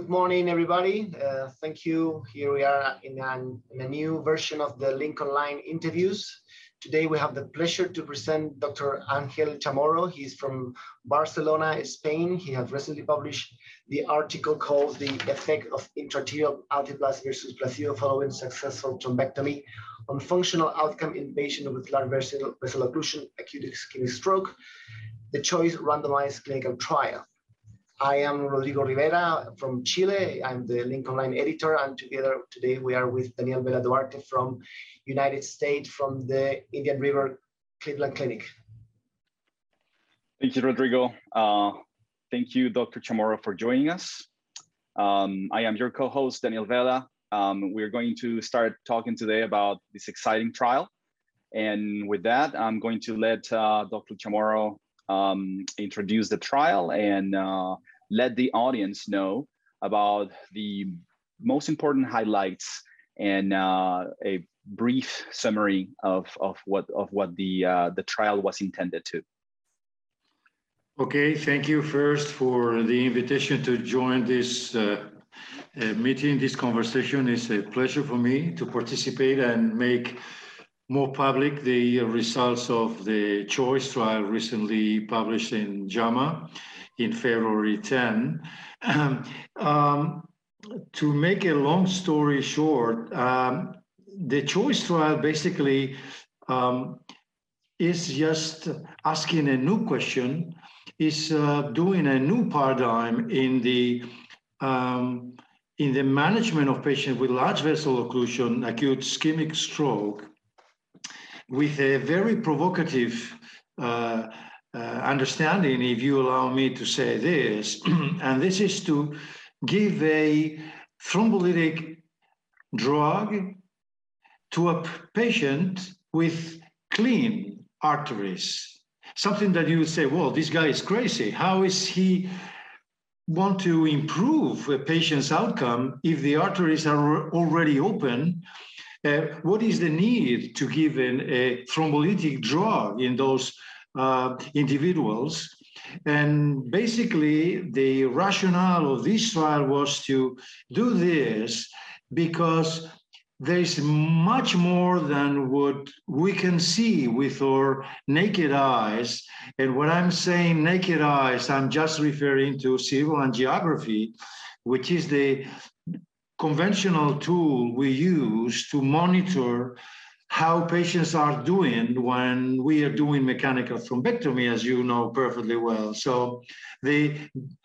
Good morning, everybody. Thank you. Here we are in a new version of the Link Online interviews. Today, we have the pleasure to present Dr. Ángel Chamorro. He's from Barcelona, Spain. He has recently published the article called The Effect of Intraarterial Altiplast versus Placebo Following Successful Thrombectomy on Functional Outcome in Patients with Large Vessel Occlusion, Acute Ischemic Stroke, the CHOICE Randomized Clinical Trial. I am Rodrigo Rivera from Chile. I'm the Link Online editor, and together today we are with Daniel Vela Duarte from United States, from the Indian River Cleveland Clinic. Thank you, Rodrigo. Thank you, Dr. Chamorro, for joining us. I am your co-host, Daniel Vela. We're going to start talking today about this exciting trial. And with that, I'm going to let Dr. Chamorro introduce the trial and let the audience know about the most important highlights and a brief summary of what the trial was intended to. Okay, thank you first for the invitation to join this meeting. This conversation is a pleasure for me to participate and make more public the results of the CHOICE trial recently published in JAMA in February 10. To make a long story short, the CHOICE trial basically is just asking a new question, is doing a new paradigm in the management of patients with large vessel occlusion, acute ischemic stroke, with a very provocative understanding, if you allow me to say this, and this is to give a thrombolytic drug to a patient with clean arteries. Something that you would say, well, this guy is crazy. How is he want to improve a patient's outcome if the arteries are already open? What is the need to give a thrombolytic drug in those individuals? And basically, the rationale of this trial was to do this because there is much more than what we can see with our naked eyes. And when I'm saying naked eyes, I'm just referring to cerebral angiography, which is the conventional tool we use to monitor how patients are doing when we are doing mechanical thrombectomy, as you know perfectly well. So the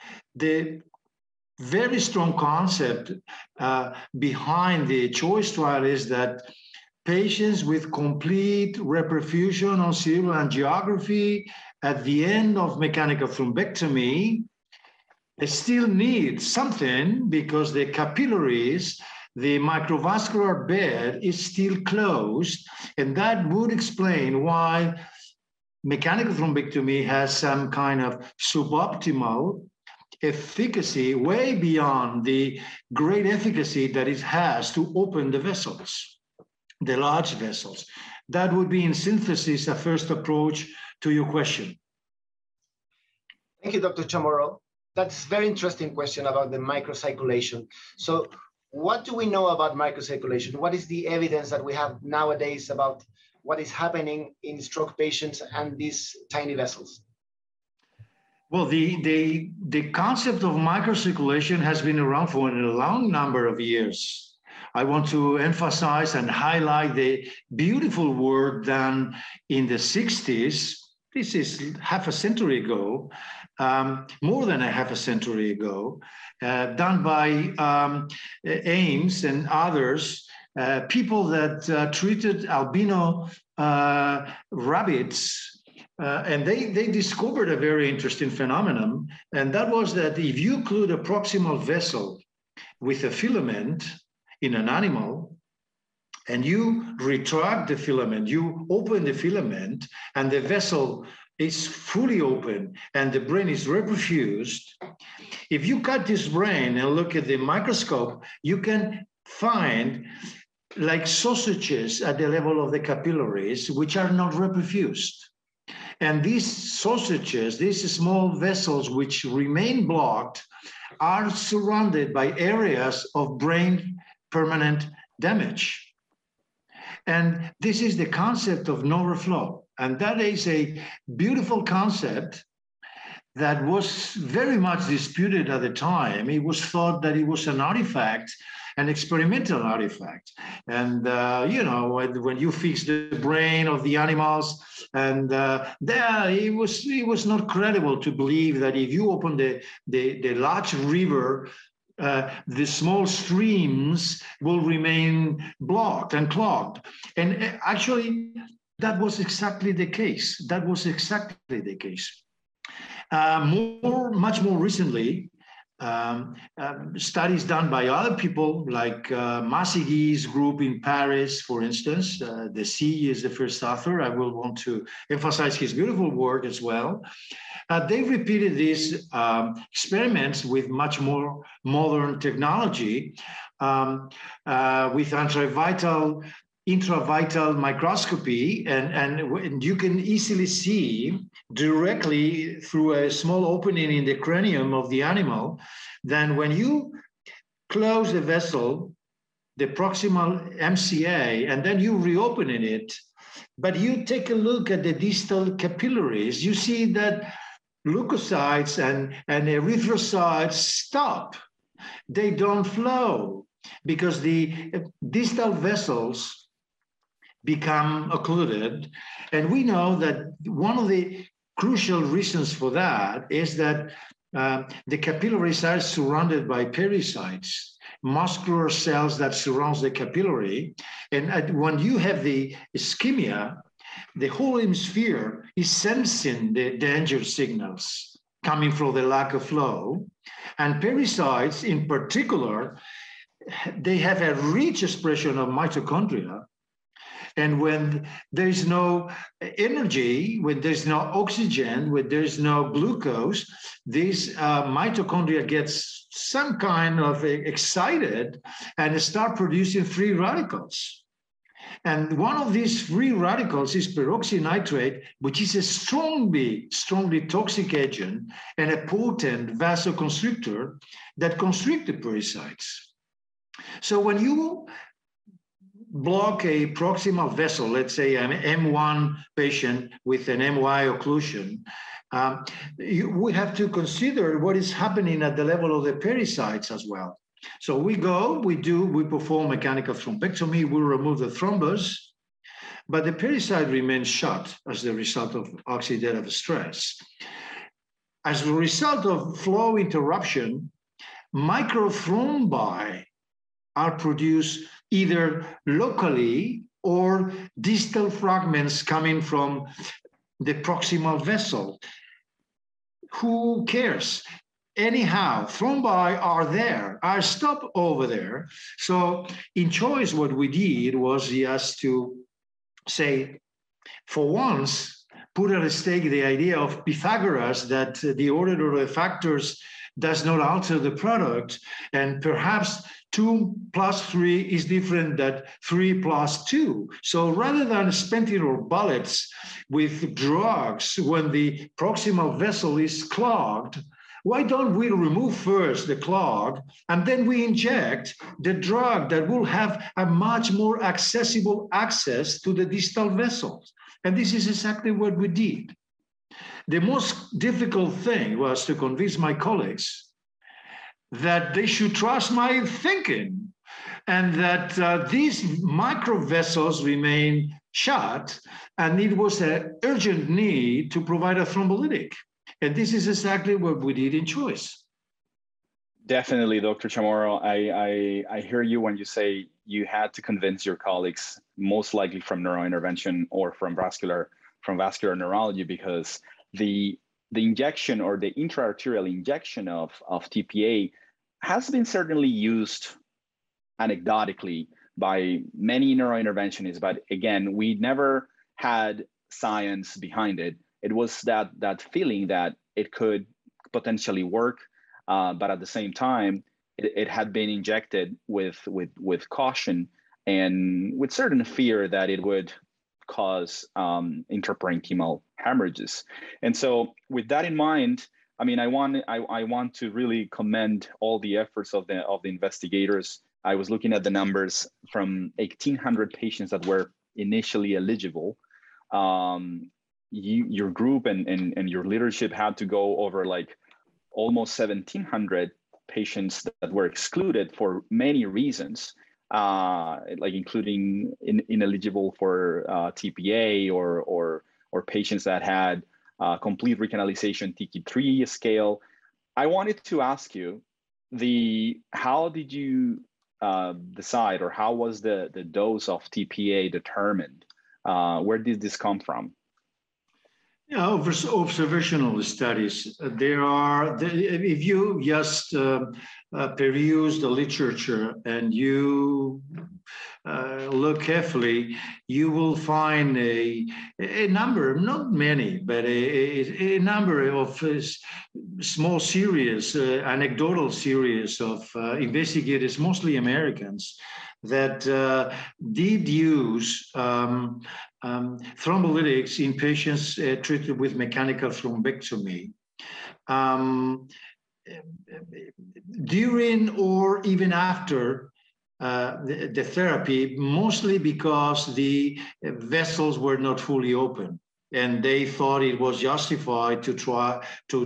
very strong concept behind the CHOICE trial is that patients with complete reperfusion on cerebral angiography at the end of mechanical thrombectomy, they still need something because the capillaries, the microvascular bed is still closed, and that would explain why mechanical thrombectomy has some kind of suboptimal efficacy way beyond the great efficacy that it has to open the vessels, the large vessels. That would be, in synthesis, a first approach to your question. Thank you, Dr. Chamorro. That's a very interesting question about the microcirculation. So what do we know about microcirculation? What is the evidence that we have nowadays about what is happening in stroke patients and these tiny vessels? Well, the concept of microcirculation has been around for a long number of years. I want to emphasize and highlight the beautiful work done in the 60s. This is half a century ago, more than a half a century ago, done by Ames and others, people that treated albino rabbits. And they discovered a very interesting phenomenon, and that was that if you occlude a proximal vessel with a filament in an animal, and you retract the filament, you open the filament, and the vessel is fully open, and the brain is reperfused, if you cut this brain and look at the microscope, you can find like sausages at the level of the capillaries, which are not reperfused. And these sausages, these small vessels which remain blocked, are surrounded by areas of brain permanent damage. And this is the concept of nerve flow. And that is a beautiful concept that was very much disputed at the time. It was thought that it was an artifact, an experimental artifact. And, when you fix the brain of the animals, and it was not credible to believe that if you open the large river, the small streams will remain blocked and clogged. And actually, that was exactly the case. That was exactly the case. Much more recently, studies done by other people like Massiguy's group in Paris, for instance. Deci is the first author. I will want to emphasize his beautiful work as well. They repeated these experiments with much more modern technology, with intravital microscopy, and you can easily see directly through a small opening in the cranium of the animal. Then when you close the vessel, the proximal MCA, and then you reopen it, but you take a look at the distal capillaries, you see that leukocytes and erythrocytes stop. They don't flow because the distal vessels become occluded. And we know that one of the crucial reasons for that is that the capillaries are surrounded by pericytes, muscular cells that surrounds the capillary. And when you have the ischemia, the whole hemisphere is sensing the danger signals coming from the lack of flow. And pericytes in particular, they have a rich expression of mitochondria. And when there's no energy, when there's no oxygen, when there's no glucose, this mitochondria gets some kind of excited and start producing free radicals. And one of these free radicals is peroxynitrate, which is a strongly toxic agent and a potent vasoconstrictor that constrict the pericytes. So when you block a proximal vessel, let's say an M1 patient with an MY occlusion, we have to consider what is happening at the level of the pericytes as well. So we perform mechanical thrombectomy, we remove the thrombus, but the pericyte remains shut as the result of oxidative stress. As a result of flow interruption, microthrombi are produced either locally or distal fragments coming from the proximal vessel. Who cares? Anyhow, thrombi are stopped over there. So in CHOICE, what we did was just to say, for once, put at stake the idea of Pythagoras that the order of the factors does not alter the product, and perhaps 2 + 3 is different than 3 + 2. So rather than spending our bullets with drugs when the proximal vessel is clogged, why don't we remove first the clog and then we inject the drug that will have a much more accessible access to the distal vessels? And this is exactly what we did. The most difficult thing was to convince my colleagues that they should trust my thinking and that these microvessels remain shut, and it was an urgent need to provide a thrombolytic. And this is exactly what we did in CHOICE. Definitely, Dr. Chamorro. I hear you when you say you had to convince your colleagues, most likely from neurointervention or from vascular neurology, because the injection or the intraarterial injection of TPA has been certainly used anecdotically by many neurointerventionists, but again, we never had science behind it. It was that feeling that it could potentially work, but at the same time, it had been injected with caution and with certain fear that it would cause intraparenchymal hemorrhages. And so with that in mind, I mean, I want to really commend all the efforts of the investigators. I was looking at the numbers from 1,800 patients that were initially eligible. Your group and your leadership had to go over like almost 1,700 patients that were excluded for many reasons, like including ineligible for TPA or patients that had complete recanalization TQ3 scale. I wanted to ask you, how did you decide, or how was the dose of TPA determined? Where did this come from? Yeah, observational studies. If you just peruse the literature and you look carefully, you will find a number, not many, but a number of small series, anecdotal series of investigators, mostly Americans, that did use thrombolytics in patients treated with mechanical thrombectomy. During or even after the therapy, mostly because the vessels were not fully open, and they thought it was justified to try to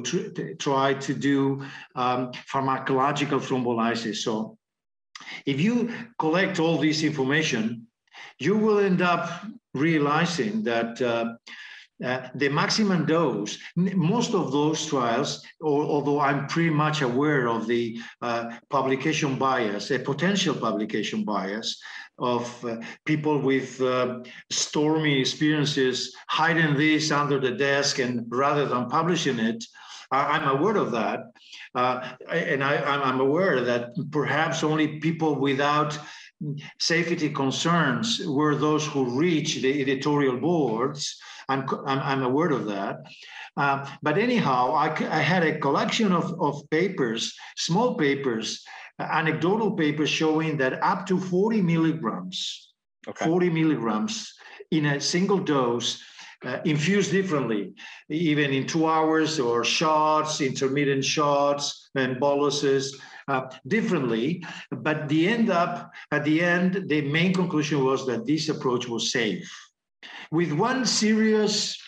do pharmacological thrombolysis. So if you collect all this information, you will end up realizing that the maximum dose, most of those trials, although I'm pretty much aware of the publication bias, a potential publication bias of people with stormy experiences hiding this under the desk and rather than publishing it, I'm aware of that. And I'm aware that perhaps only people without safety concerns were those who reached the editorial boards. I'm aware of that. But anyhow, I had a collection of papers, small papers, anecdotal papers showing that up to 40 milligrams, 40 milligrams in a single dose, infused differently, even in 2 hours, or shots, intermittent shots, and boluses, differently. But at the end, the main conclusion was that this approach was safe. With one serious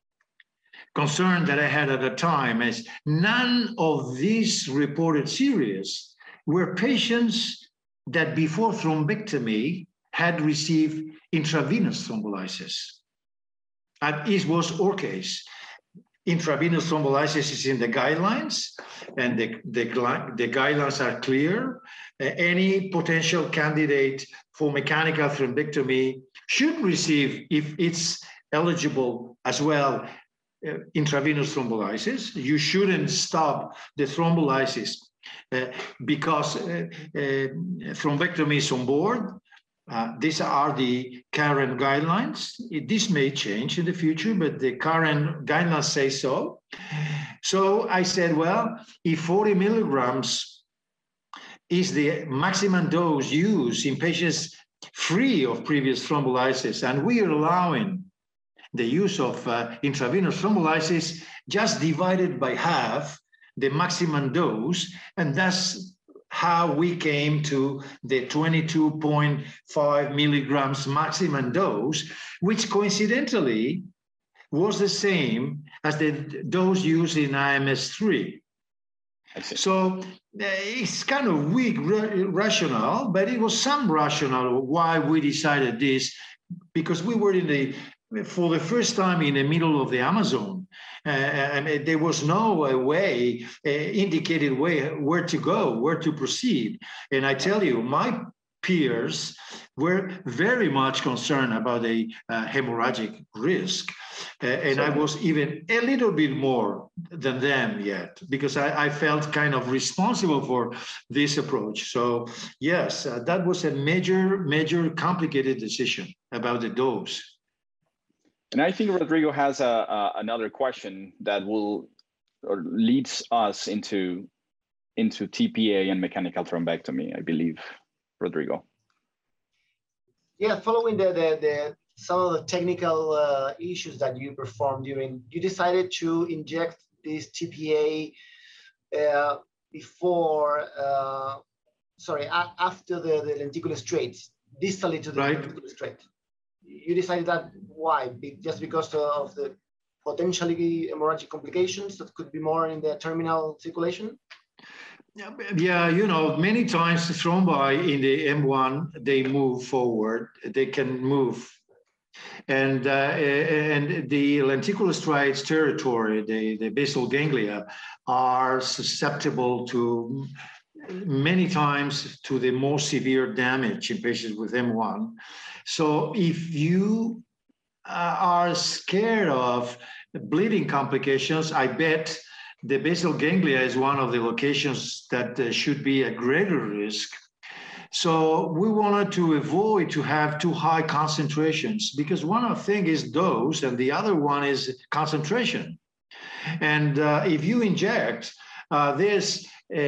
concern that I had at the time is none of these reported series were patients that before thrombectomy had received intravenous thrombolysis. And it was our case. Intravenous thrombolysis is in the guidelines, and the guidelines are clear. Any potential candidate for mechanical thrombectomy should receive, if it's eligible as well, intravenous thrombolysis. You shouldn't stop the thrombolysis because thrombectomy is on board. These are the current guidelines. This may change in the future, but the current guidelines say so. So I said, well, if 40 milligrams is the maximum dose used in patients free of previous thrombolysis, and we are allowing the use of intravenous thrombolysis, just divided by half the maximum dose, and that's how we came to the 22.5 milligrams maximum dose, which coincidentally was the same as the dose used in IMS-3. So it's kind of weak rationale, but it was some rationale why we decided this, because we were for the first time in the middle of the Amazon. And there was no indicated way where to go, where to proceed. And I tell you, my peers were very much concerned about the hemorrhagic risk. And I was even a little bit more than them yet, because I felt kind of responsible for this approach. So yes, that was a major complicated decision about the dose. And I think Rodrigo has another question that leads us into TPA and mechanical thrombectomy, I believe, Rodrigo. Yeah, following some of the technical issues that you performed you decided to inject this TPA after the lenticular striates, distally to the lenticular striate. You decided that why? Just because of the potentially hemorrhagic complications that could be more in the terminal circulation? Yeah, you know, many times the thrombi in the M1, they move forward, they can move. And the lenticular striates territory, the basal ganglia, are susceptible to many times to the more severe damage in patients with M1. So if you are scared of bleeding complications, I bet the basal ganglia is one of the locations that should be at greater risk. So we wanted to avoid to have too high concentrations, because one thing is dose and the other one is concentration. And if you inject, there's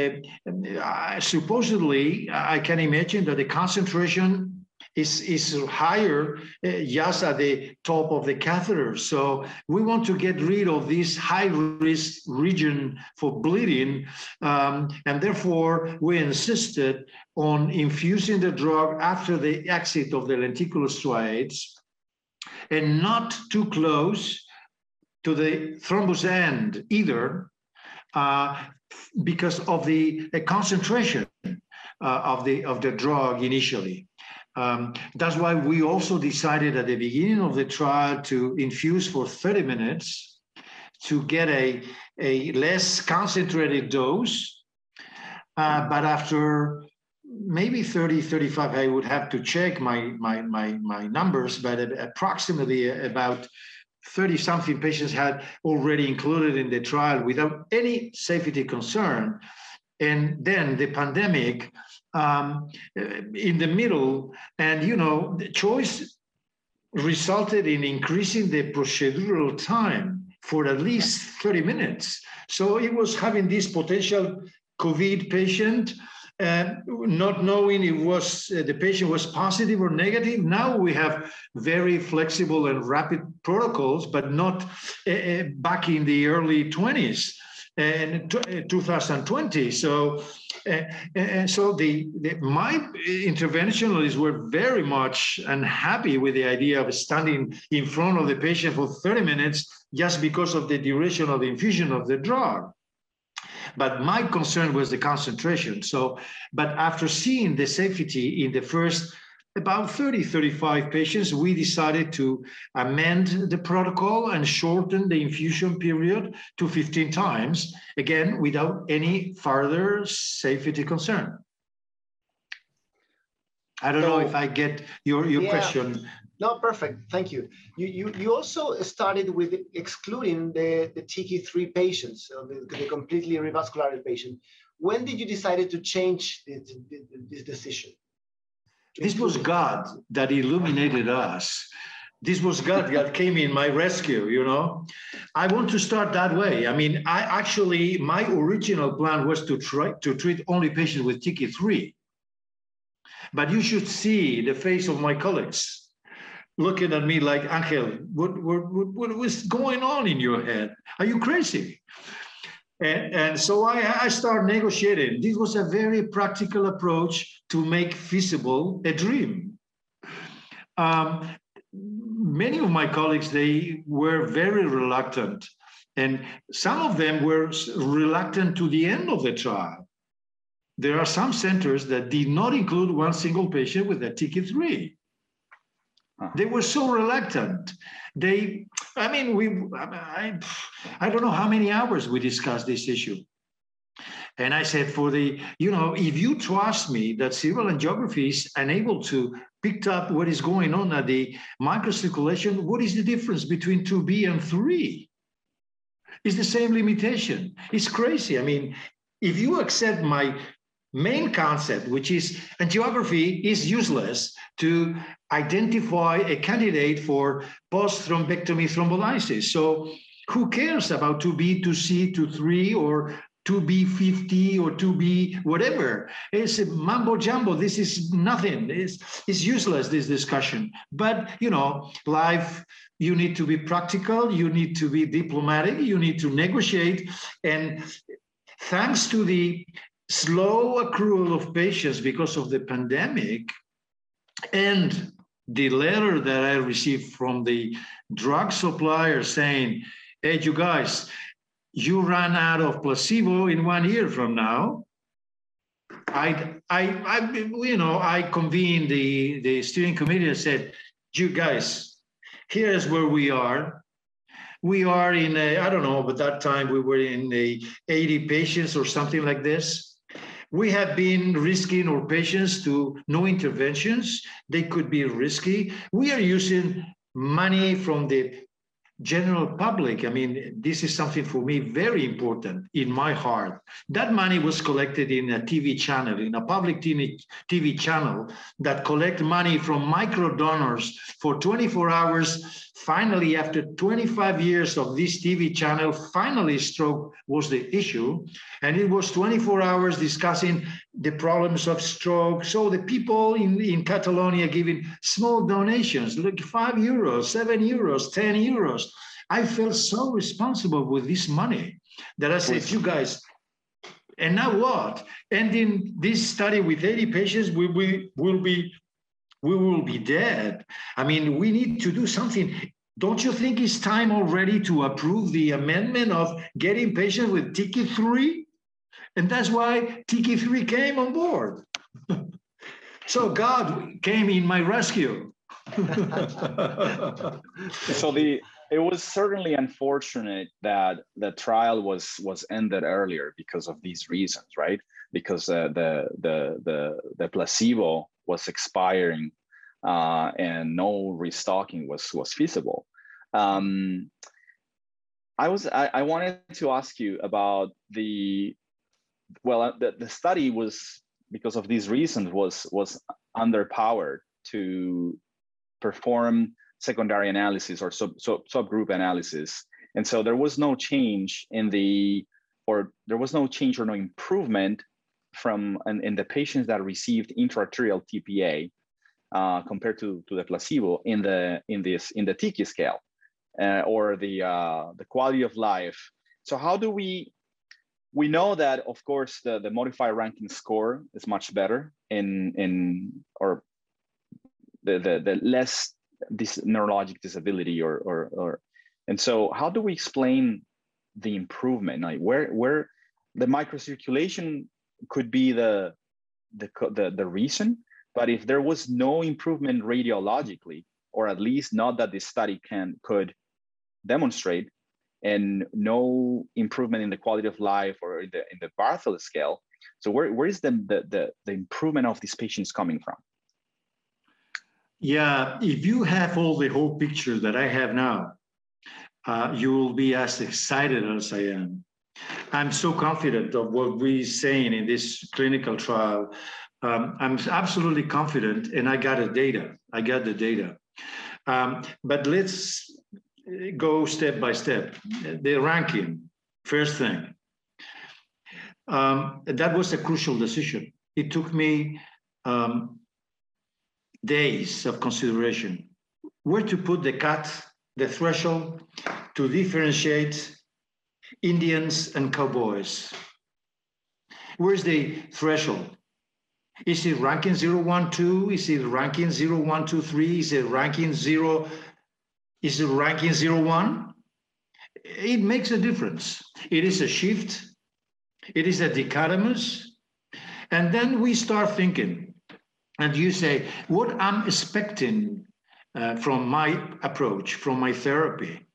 supposedly, I can imagine that the concentration is higher just at the top of the catheter. So we want to get rid of this high risk region for bleeding. And therefore, we insisted on infusing the drug after the exit of the lenticular striates and not too close to the thrombus end either, because of the concentration of the drug initially. That's why we also decided at the beginning of the trial to infuse for 30 minutes to get a less concentrated dose. But after maybe 30, 35, I would have to check my numbers, but approximately about 30-something patients had already included in the trial without any safety concern. And then the pandemic in the middle, and you know, the choice resulted in increasing the procedural time for at least 30 minutes. So it was having this potential COVID patient, not knowing it was the patient was positive or negative. Now we have very flexible and rapid protocols, but not back in the early 20s and 2020. So my interventionalists were very much unhappy with the idea of standing in front of the patient for 30 minutes just because of the duration of the infusion of the drug. But my concern was the concentration. So, but after seeing the safety in the first about 30, 35 patients, we decided to amend the protocol and shorten the infusion period to 15 times, again, without any further safety concern. I don't know if I get your question. No, perfect. Thank you. You also started with excluding the TK3 patients, so the completely revascularized patient. When did you decide to change this decision? This was God that illuminated us. This was God that came in my rescue, you know. I want to start that way. I mean, my original plan was to try to treat only patients with TK3. But you should see the face of my colleagues looking at me like, Angel, what was going on in your head? Are you crazy? And so I started negotiating. This was a very practical approach to make feasible a dream. Many of my colleagues, they were very reluctant. And some of them were reluctant to the end of the trial. There are some centers that did not include one single patient with a TK3. They were so reluctant. I don't know how many hours we discussed this issue. And I said, if you trust me that cerebral angiography is unable to pick up what is going on at the microcirculation, what is the difference between 2B and 3? It's the same limitation. It's crazy. I mean, if you accept my main concept, which is angiography is useless to identify a candidate for post-thrombectomy thrombolysis. So who cares about 2B, 2C, 2-3, or 2B50 or 2B whatever. It's a mumbo jumbo. This is nothing. It's useless, this discussion. But, you know, life, you need to be practical. You need to be diplomatic. You need to negotiate. And thanks to the slow accrual of patients because of the pandemic and the letter that I received from the drug supplier saying, hey, you guys, you ran out of placebo in 1 year from now. I convened the steering committee and said, you guys, here's where we are. We are in I don't know, but that time we were in 80 patients or something like this. We have been risking our patients to no interventions. They could be risky. We are using money from the general public. I mean, this is something for me very important in my heart. That money was collected in a TV channel, in a public TV channel that collect money from micro donors for 24 hours. Finally, after 25 years of this TV channel, finally stroke was the issue. And it was 24 hours discussing the problems of stroke. So the people in Catalonia giving small donations, like €5, €7, €10. I felt so responsible with this money that I said, you guys, and now what? And in this study with 80 patients, we will be dead. I mean, we need to do something. Don't you think it's time already to approve the amendment of getting patients with TICI-3? And that's why TICI-3 came on board. So God came in my rescue. So it was certainly unfortunate that the trial was ended earlier because of these reasons, right? Because the placebo was expiring and no restocking was feasible. I wanted to ask you about the study was, because of these reasons, was underpowered to perform secondary analysis or subgroup analysis. And so there was no change or no improvement in the patients that received intra-arterial TPA compared to the placebo in the TICI scale or the quality of life. So how do we know that, of course, the modified Rankin score is much better or the less this neurologic disability and so how do we explain the improvement? Like where the microcirculation could be the reason, but if there was no improvement radiologically, or at least not that this study could demonstrate, and no improvement in the quality of life or in the Barthel scale, so where is the improvement of these patients coming from? Yeah, if you have all the whole picture that I have now, you will be as excited as I am. I'm so confident of what we're saying in this clinical trial. I'm absolutely confident, and I got the data. But let's go step by step. The ranking, first thing. That was a crucial decision. It took me days of consideration. Where to put the cut, the threshold to differentiate Indians and cowboys. Where's the threshold? Is it ranking 012? Is it ranking 0123? Is it ranking 0? Is it ranking 01? It makes a difference. It is a shift. It is a dichotomous. And then we start thinking, and you say, what I'm expecting from my approach, from my therapy.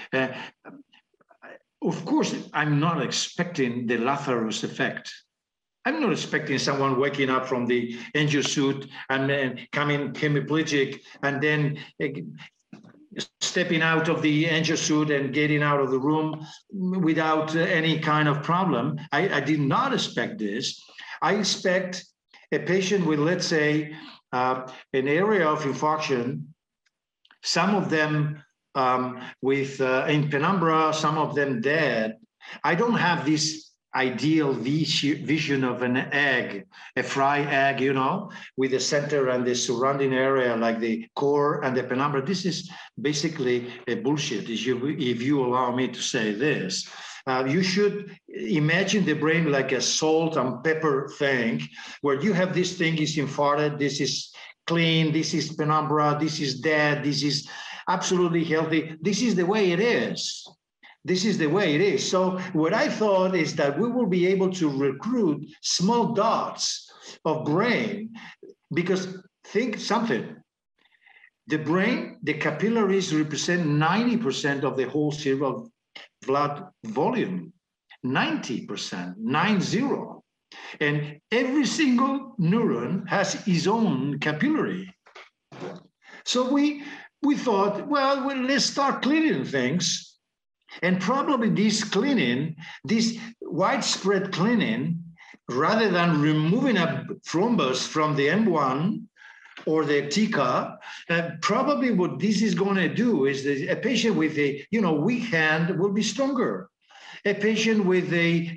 Of course, I'm not expecting the Lazarus effect. I'm not expecting someone waking up from the angio suit and then coming hemiplegic and then stepping out of the angio suit and getting out of the room without any kind of problem. I did not expect this. I expect a patient with, let's say, an area of infarction, some of them in penumbra, some of them dead. I don't have this ideal vision of an egg, a fry egg, you know, with the center and the surrounding area like the core and the penumbra. This is basically a bullshit, if you allow me to say this. You should imagine the brain like a salt and pepper thing, where you have this thing is infarcted, this is clean, this is penumbra, this is dead, this is absolutely healthy. This is the way it is. This is the way it is. So what I thought is that we will be able to recruit small dots of brain, because think something. The brain, the capillaries represent 90% of the whole cerebral blood volume, 90%, 90. And every single neuron has its own capillary. So we thought, well, let's start cleaning things. And probably this cleaning, this widespread cleaning, rather than removing a thrombus from the M1 or the TICA, probably what this is going to do is that a patient with a weak hand will be stronger. A patient with a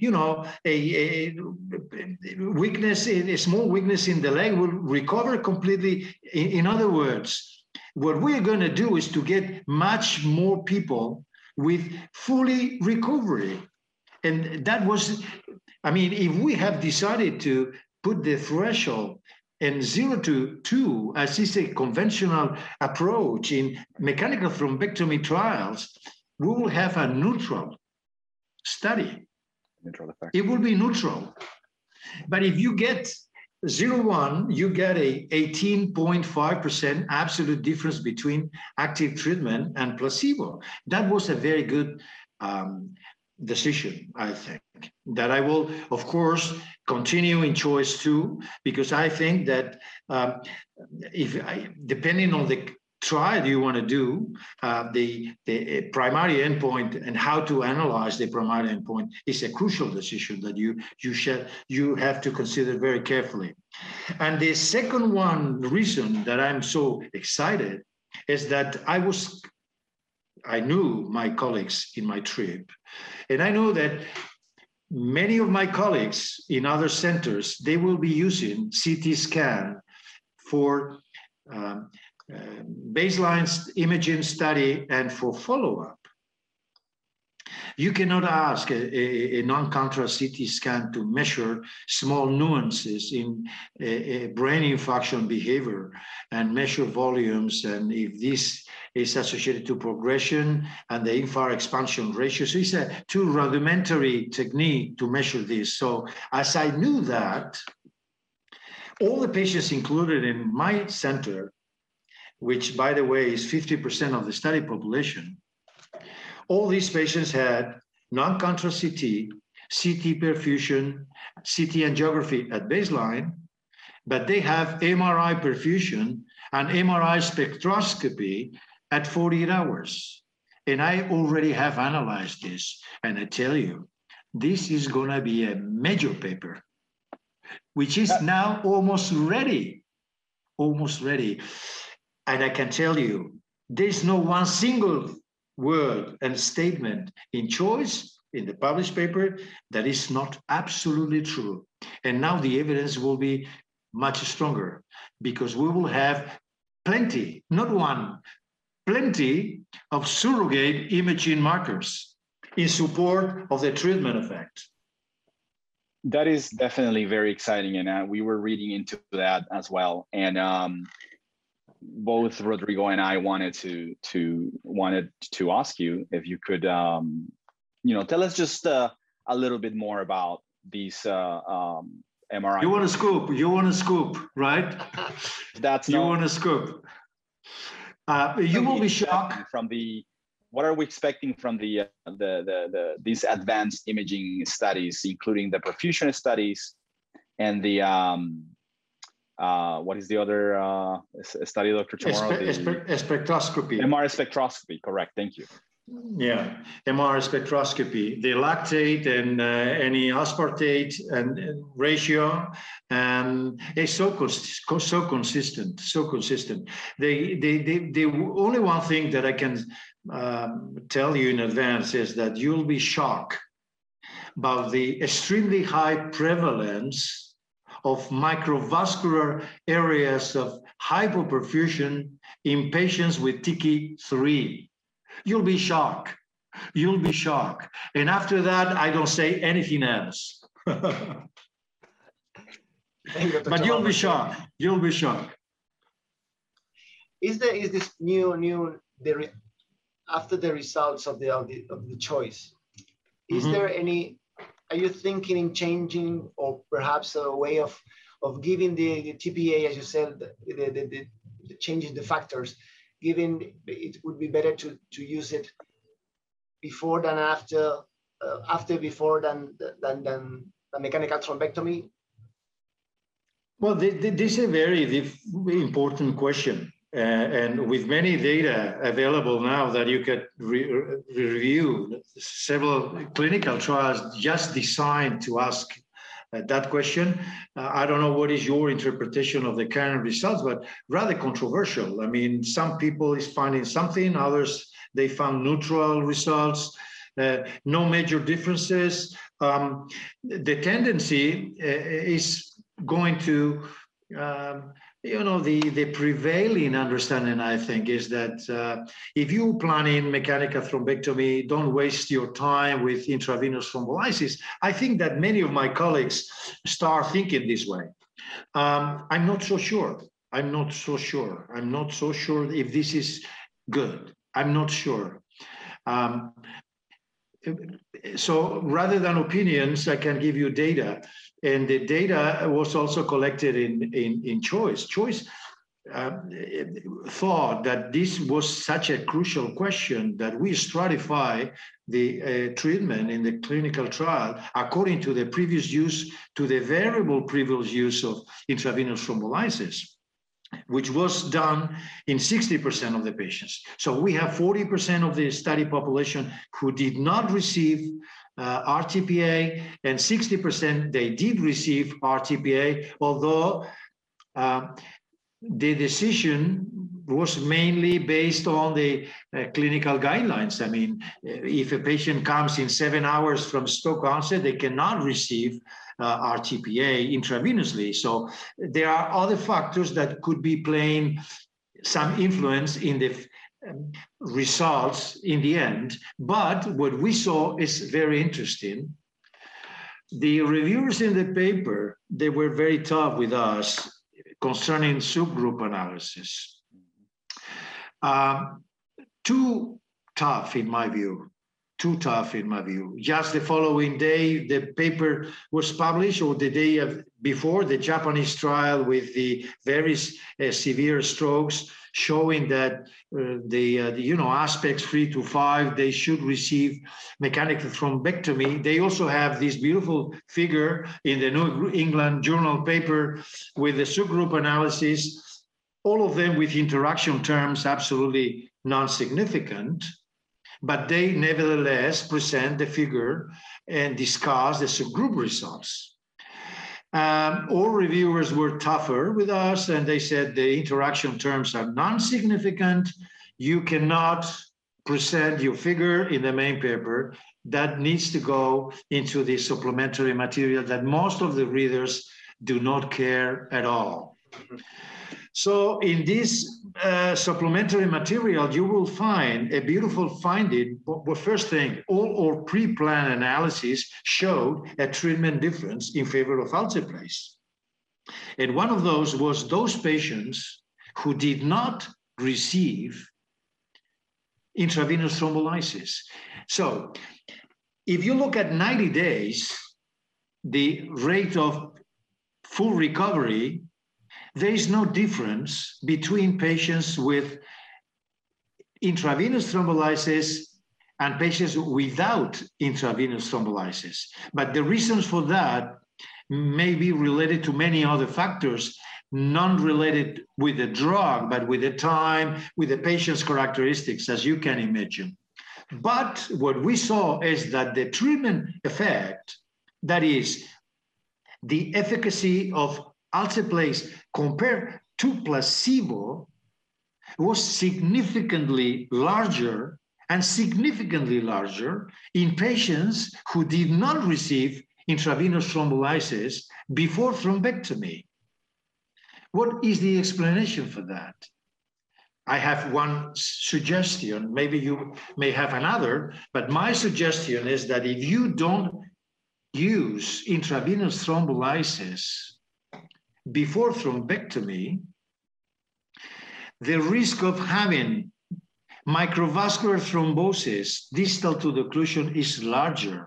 weakness, a small weakness in the leg will recover completely. In other words, what we're going to do is to get much more people with fully recovery. And that was, I mean, if we have decided to put the threshold in 0 to 2, as is a conventional approach in mechanical thrombectomy trials, we will have a neutral study. Neutral effect. It will be neutral. But if you get 0-1, you get a 18.5% absolute difference between active treatment and placebo. That was a very good decision, I think, that I will, of course, continue in choice 2, because I think that depending on the trial you want to do, the primary endpoint and how to analyze the primary endpoint is a crucial decision that you have to consider very carefully. And the second reason that I'm so excited is that I knew my colleagues in my trip, and I know that many of my colleagues in other centers, they will be using CT scan for baseline imaging study and for follow-up. You cannot ask a non-contrast CT scan to measure small nuances in brain infarction behavior and measure volumes, and if this is associated to progression and the infarct expansion ratio. So it's a too rudimentary technique to measure this. So as I knew that, all the patients included in my center, which by the way is 50% of the study population, all these patients had non-contrast CT, CT perfusion, CT angiography at baseline, but they have MRI perfusion and MRI spectroscopy at 48 hours. And I already have analyzed this, and I tell you, this is going to be a major paper, which is now almost ready. And I can tell you, there's no one single word and statement in choice in the published paper that is not absolutely true. And now the evidence will be much stronger, because we will have plenty, not one, plenty of surrogate imaging markers in support of the treatment effect. That is definitely very exciting, and we were reading into that as well. And both Rodrigo and I wanted to ask you if you could, tell us just a little bit more about these MRI. You want to scoop, right? You want to scoop. You will be shocked from what are we expecting from these advanced imaging studies, including the perfusion studies and the what is the other study, Dr. Chamorro? Spectroscopy. MR spectroscopy, correct. Thank you. Yeah, MR spectroscopy. The lactate and any aspartate and ratio, and it's so consistent. The only one thing that I can tell you in advance is that you'll be shocked about the extremely high prevalence of microvascular areas of hypoperfusion in patients with TICI-3. You'll be shocked. You'll be shocked. And after that, I don't say anything else. But you'll be shocked. You'll be shocked. Is this after the results of the choice? Is there any? Are you thinking in changing, or perhaps a way of giving the TPA, as you said, the changing the factors, given it would be better to use it before than after, before than mechanical thrombectomy? Well, this is a very important question. And with many data available now that you could review, several clinical trials just designed to ask that question. I don't know what is your interpretation of the current results, but rather controversial. I mean, some people is finding something, others, they found neutral results, no major differences. The tendency is going to, the prevailing understanding, I think, is that if you plan in mechanical thrombectomy, don't waste your time with intravenous thrombolysis. I think that many of my colleagues start thinking this way. I'm not so sure. I'm not so sure if this is good. I'm not sure. So rather than opinions, I can give you data. And the data was also collected in CHOICE. CHOICE thought that this was such a crucial question that we stratify the treatment in the clinical trial according to the previous use, to the variable previous use of intravenous thrombolysis, which was done in 60% of the patients. So we have 40% of the study population who did not receive RTPA, and 60% they did receive RTPA, although the decision was mainly based on the clinical guidelines. I mean, if a patient comes in 7 hours from stroke onset, they cannot receive RTPA intravenously. So there are other factors that could be playing some influence in the results in the end. But what we saw is very interesting. The reviewers in the paper, they were very tough with us concerning subgroup analysis. Too tough in my view. Too tough in my view. Just the following day, the paper was published, or the day before, the Japanese trial with the very severe strokes, showing that aspects 3 to 5, they should receive mechanical thrombectomy. They also have this beautiful figure in the New England Journal paper with the subgroup analysis, all of them with interaction terms absolutely non-significant, but they nevertheless present the figure and discuss the subgroup results. All reviewers were tougher with us, and they said the interaction terms are non-significant. You cannot present your figure in the main paper. That needs to go into the supplementary material that most of the readers do not care at all. So in this supplementary material, you will find a beautiful finding. Well, first thing, all our pre-planned analysis showed a treatment difference in favor of alteplase. And one of those was those patients who did not receive intravenous thrombolysis. So if you look at 90 days, the rate of full recovery, there is no difference between patients with intravenous thrombolysis and patients without intravenous thrombolysis. But the reasons for that may be related to many other factors, non-related with the drug, but with the time, with the patient's characteristics, as you can imagine. But what we saw is that the treatment effect, that is, the efficacy of alteplase compared to placebo, was significantly larger and significantly larger in patients who did not receive intravenous thrombolysis before thrombectomy. What is the explanation for that? I have one suggestion, maybe you may have another, but my suggestion is that if you don't use intravenous thrombolysis before thrombectomy, the risk of having microvascular thrombosis distal to the occlusion is larger.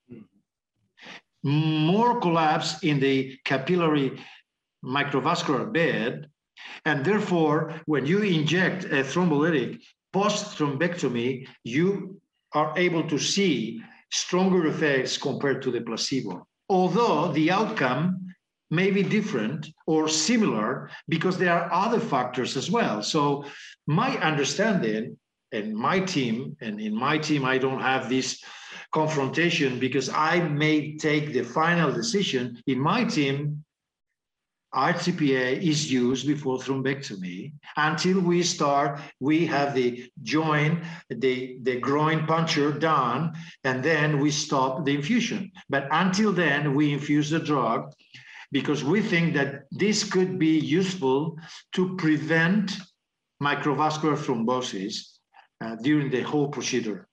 More collapse in the capillary microvascular bed, and therefore, when you inject a thrombolytic post-thrombectomy, you are able to see stronger effects compared to the placebo, although the outcome may be different or similar because there are other factors as well. So my understanding, and in my team, I don't have this confrontation because I may take the final decision. In my team, RTPA is used before thrombectomy until we have the joint, the groin puncture done, and then we stop the infusion. But until then, we infuse the drug because we think that this could be useful to prevent microvascular thrombosis during the whole procedure.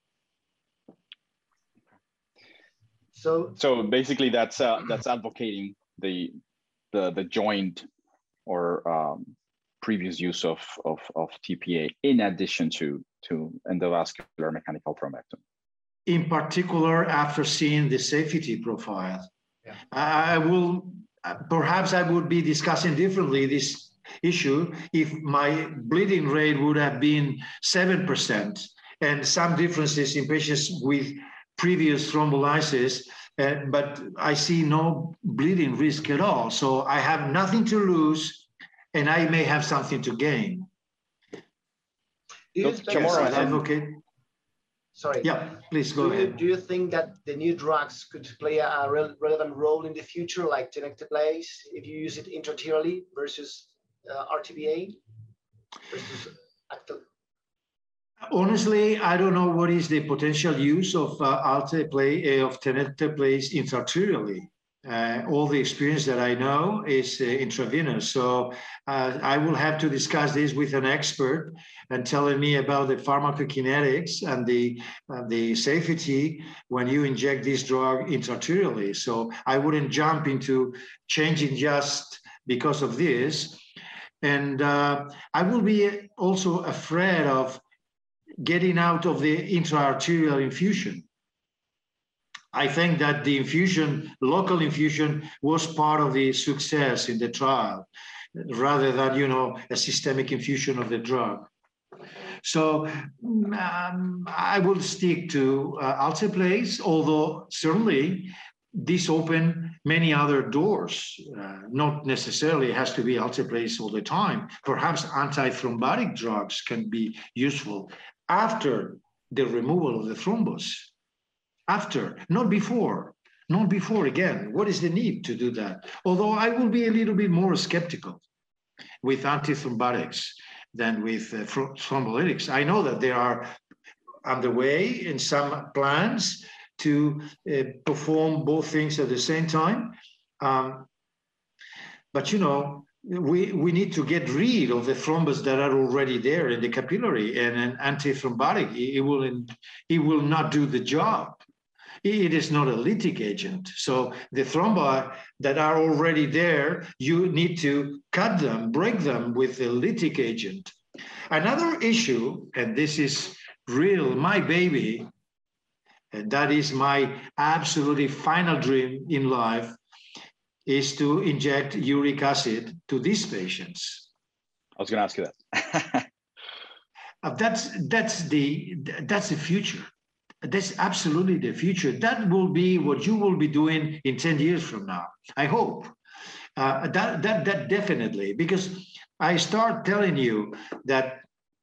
So basically, that's advocating the joint or previous use of TPA in addition to endovascular mechanical thrombectomy. In particular, after seeing the safety profile, perhaps I would be discussing differently this issue if my bleeding rate would have been 7% and some differences in patients with previous thrombolysis, but I see no bleeding risk at all. So I have nothing to lose and I may have something to gain. Sorry. Yeah, please go ahead. Do you think that the new drugs could play a relevant role in the future, like tenecteplase, if you use it intraarterially versus RTPA versus active? Honestly, I don't know what is the potential use of tenecteplase intraarterially. All the experience that I know is intravenous. So I will have to discuss this with an expert and telling me about the pharmacokinetics and the safety when you inject this drug intraarterially. So I wouldn't jump into changing just because of this. And I will be also afraid of getting out of the intraarterial infusion. I think that the infusion, local infusion, was part of the success in the trial, rather than, a systemic infusion of the drug. So I will stick to alteplase, although certainly this opened many other doors. Not necessarily has to be alteplase all the time. Perhaps antithrombotic drugs can be useful after the removal of the thrombus. After, not before again. What is the need to do that? Although I will be a little bit more skeptical with antithrombotics than with thrombolytics. I know that they are underway in some plans to perform both things at the same time. But we need to get rid of the thrombus that are already there in the capillary, and an antithrombotic, it will not do the job. It is not a lytic agent. So the thrombi that are already there, you need to cut them, break them with a lytic agent. Another issue, and this is real, my baby, and that is my absolutely final dream in life, is to inject uric acid to these patients. I was going to ask you that. That's the future. That's absolutely the future. That will be what you will be doing in 10 years from now, I hope. That definitely, because I start telling you that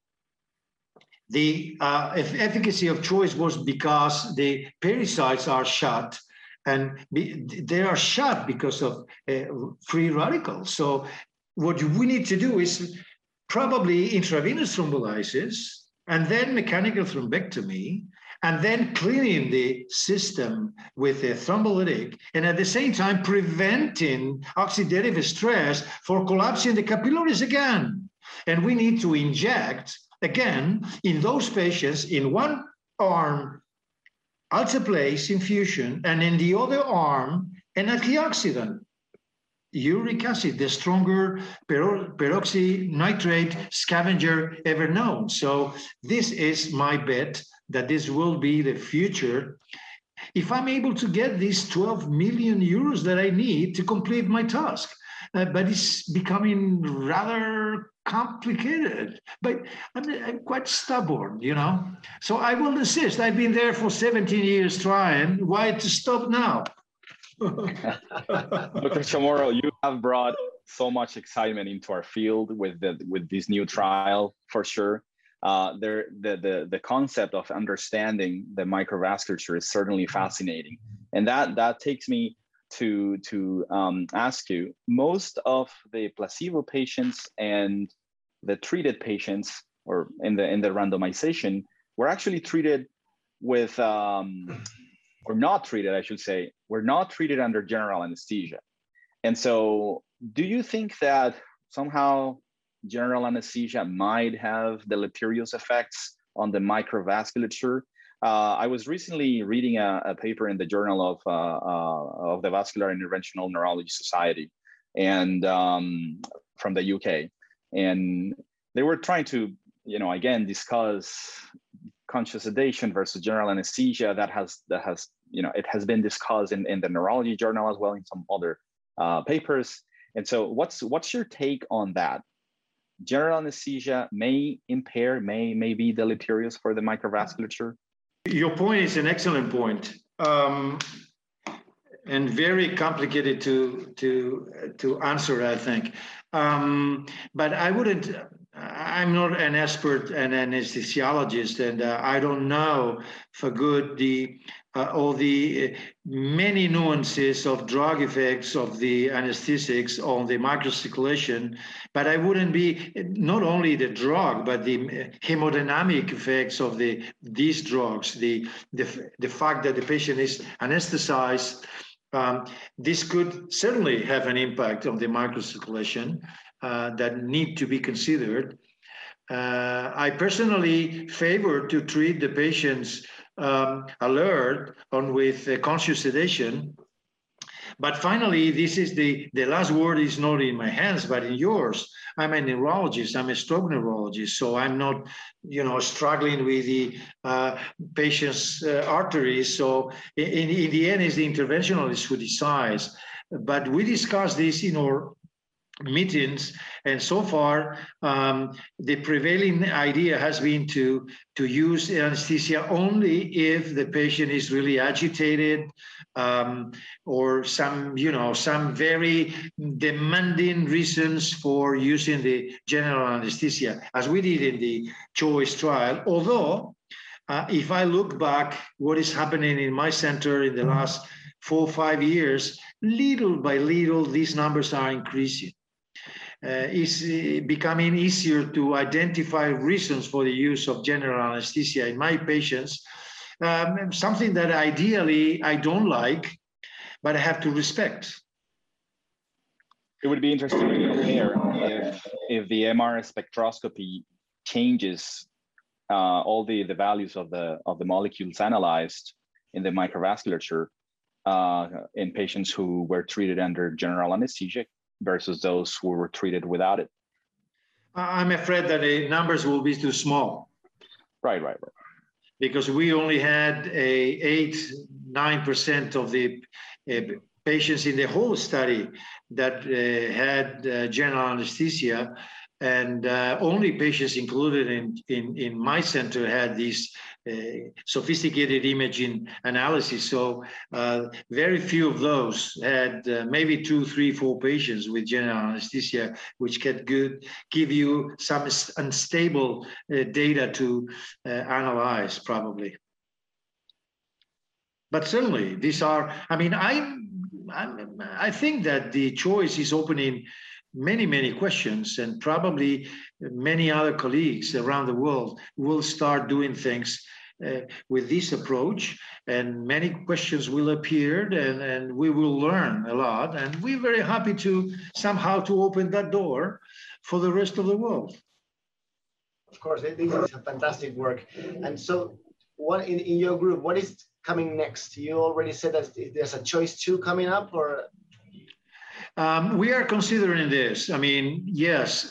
the efficacy of choice was because the pericytes are shut, and they are shut because of free radicals. So what we need to do is probably intravenous thrombolysis and then mechanical thrombectomy, and then cleaning the system with a thrombolytic, and at the same time preventing oxidative stress for collapsing the capillaries again. And we need to inject, again, in those patients, in one arm, alteplase infusion, and in the other arm, an antioxidant, uric acid, the stronger peroxynitrate scavenger ever known. So this is my bet that this will be the future if I'm able to get these 12 million euros that I need to complete my task. But it's becoming rather complicated. But I'm quite stubborn, you know. So I will insist. I've been there for 17 years trying. Why to stop now? Dr. Chamorro, you have brought so much excitement into our field with this new trial, for sure. The concept of understanding the microvasculature is certainly fascinating, and that takes me to ask you: most of the placebo patients and the treated patients, or in the randomization, were actually treated with or not treated, I should say, were not treated under general anesthesia. And so do you think that somehow general anesthesia might have deleterious effects on the microvasculature? I was recently reading a paper in the Journal of the Vascular Interventional Neurology Society, and from the UK. And they were trying to, again, discuss conscious sedation versus general anesthesia. That has it has been discussed in the neurology journal as well, in some other papers. And so what's your take on that? General anesthesia may impair, may be deleterious for the microvasculature? Your point is an excellent point, and very complicated to answer, I think. But I wouldn't. I'm not an expert, an anesthesiologist, and I don't know for good all the many nuances of drug effects of the anesthetics on the microcirculation. But I wouldn't be not only the drug, but the hemodynamic effects of these drugs. The fact that the patient is anesthetized, this could certainly have an impact on the microcirculation that need to be considered. I personally favor to treat the patients alert on with conscious sedation. But finally, this is the last word is not in my hands, but in yours. I'm a neurologist, I'm a stroke neurologist, so I'm not, struggling with the patient's arteries. So in the end, it's the interventionalist who decides. But we discussed this in our meetings, and so far the prevailing idea has been to use anesthesia only if the patient is really agitated, or some very demanding reasons for using the general anesthesia, as we did in the CHOICE trial. Although if I look back what is happening in my center in the last 4 or 5 years, little by little these numbers are increasing. It's becoming easier to identify reasons for the use of general anesthesia in my patients, something that ideally I don't like, but I have to respect. It would be interesting to compare if the MR spectroscopy changes all the values of the molecules analyzed in the microvasculature in patients who were treated under general anesthesia versus those who were treated without it. I'm afraid that the numbers will be too small. Right. Because we only had 8-9% of the patients in the whole study that had general anesthesia, and only patients included in my center had these sophisticated imaging analysis. So very few of those had maybe 2, 3, 4 patients with general anesthesia, which can give you some unstable data to analyze probably. But certainly these are, I think that the CHOICE is opening many questions, and probably many other colleagues around the world will start doing things with this approach, and many questions will appear, and we will learn a lot, and we're very happy to somehow to open that door for the rest of the world. Of course, this is a fantastic work. And so what in your group, what is coming next? You already said that there's a choice 2 coming up, or? We are considering this. I mean, yes.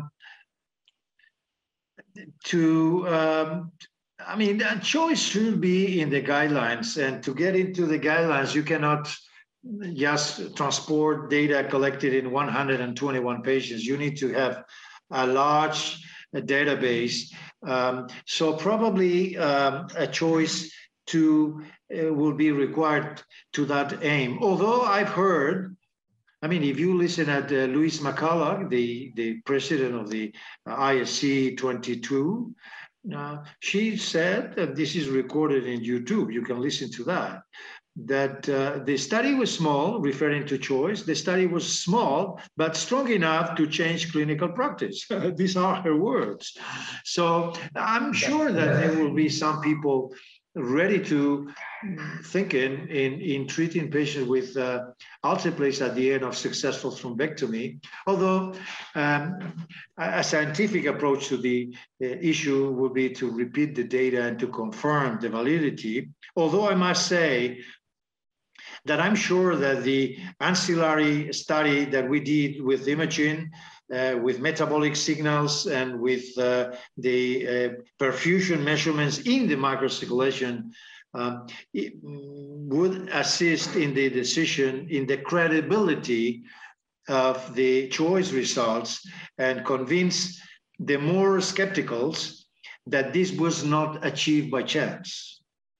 I mean, a choice should be in the guidelines, and to get into the guidelines, you cannot just transport data collected in 121 patients. You need to have a large database. So probably a choice 2 will be required to that aim. Although I've heard, I mean, if you listen at Louise McCulloch, the president of the ISC 22, she said, and this is recorded in YouTube, you can listen to that, that the study was small, referring to choice. The study was small, but strong enough to change clinical practice. These are her words. So I'm sure that there will be some people ready to think in treating patients with alteplase at the end of successful thrombectomy, although a scientific approach to the issue would be to repeat the data and to confirm the validity. Although I must say that I'm sure that the ancillary study that we did with imaging, with metabolic signals and with the perfusion measurements in the microcirculation it would assist in the decision, in the credibility of the choice results, and convince the more skepticals that this was not achieved by chance.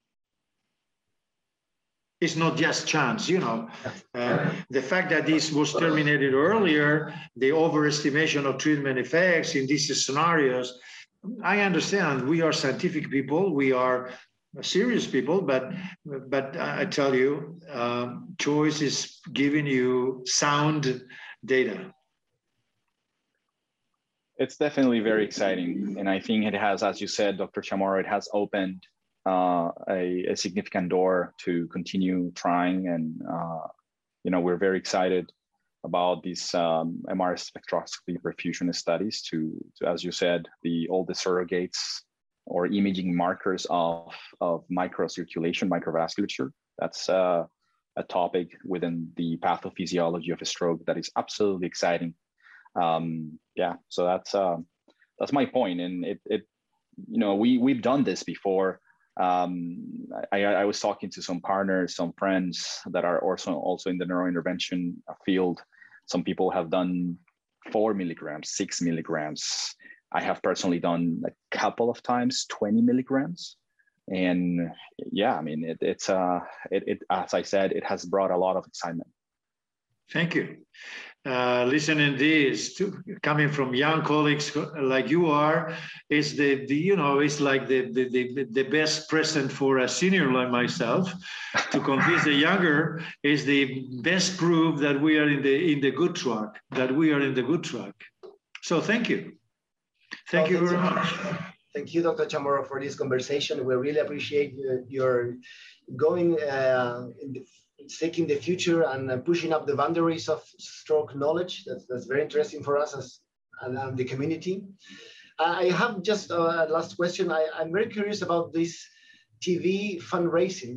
It's not just chance, you know. The fact that this was terminated earlier, the overestimation of treatment effects in these scenarios, I understand we are scientific people, we are serious people, but I tell you, choice is giving you sound data. It's definitely very exciting. And I think it has, as you said, Dr. Chamorro, it has opened a significant door to continue trying. And, you know, we're very excited about these MR spectroscopy perfusion studies to, as you said, all the surrogates or imaging markers of microcirculation, microvasculature. That's a topic within the pathophysiology of a stroke that is absolutely exciting. Yeah, so that's my point. And it you know, we've done this before. I was talking to some partners, some friends that are also in the neurointervention field. Some people have done 4 milligrams, 6 milligrams. I have personally done a couple of times 20 milligrams. And yeah, I mean, it as I said, it has brought a lot of excitement. Thank you. Listening this, coming from young colleagues like you are, is it's like the best present for a senior like myself. To convince the younger is the best proof that we are in the good track. That we are in the good track. So thank you. Thank you very much. Thank you, Dr. Chamorro, for this conversation. We really appreciate your going seeking the future and pushing up the boundaries of stroke knowledge. That's very interesting for us and the community. I have just a last question. I'm very curious about this TV fundraising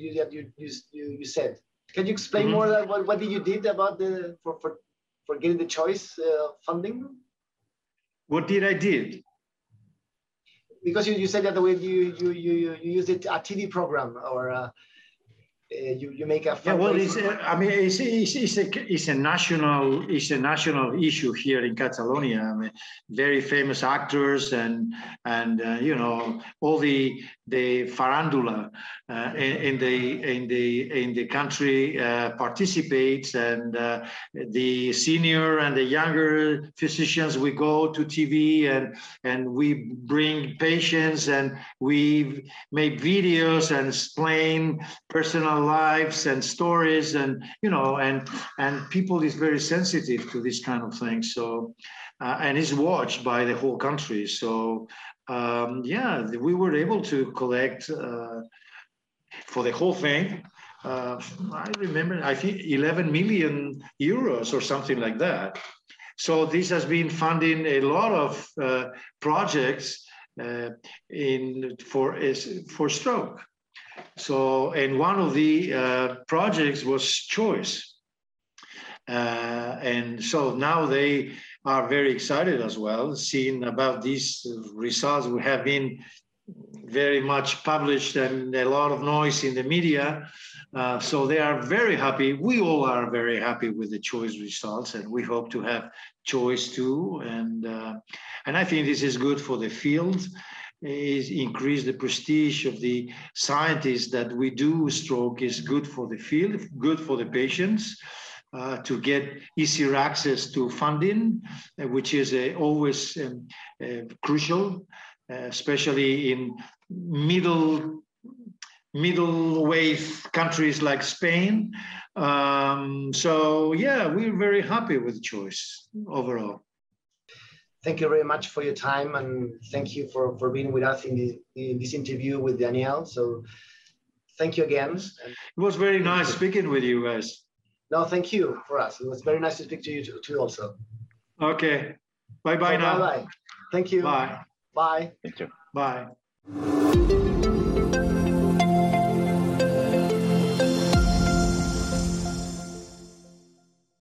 you said. Can you explain more about what did you did about for getting the choice funding? What did I did? Because you said that the way you used it, a TV program or you make a fundraising. Yeah, well, it's a national issue here in Catalonia. I mean, very famous actors and you know, all the farandula in the country participates, and the senior and the younger physicians, we go to TV and we bring patients and we make videos and explain personal personal lives and stories, and and people is very sensitive to this kind of thing. So, and is watched by the whole country. So, yeah, we were able to collect for the whole thing. I remember, I think 11 million euros or something like that. So this has been funding a lot of projects for stroke. So, and one of the projects was Choice. And so now they are very excited as well, seeing about these results. We have been very much published and a lot of noise in the media. So they are very happy. We all are very happy with the Choice results, and we hope to have Choice too. And I think this is good for the field. Is increase the prestige of the scientists that we do stroke is good for the field, good for the patients. To get easier access to funding, which is always crucial, especially in middle-weight countries like Spain. So yeah, we're very happy with Choice overall. Thank you very much for your time, and thank you for being with us in this interview with Daniel. So thank you again. It was very nice speaking with you guys. No, thank you for us. It was very nice to speak to you too also. Okay. Bye-bye now. Bye-bye. Thank you. Bye. Bye. Thank you. Bye.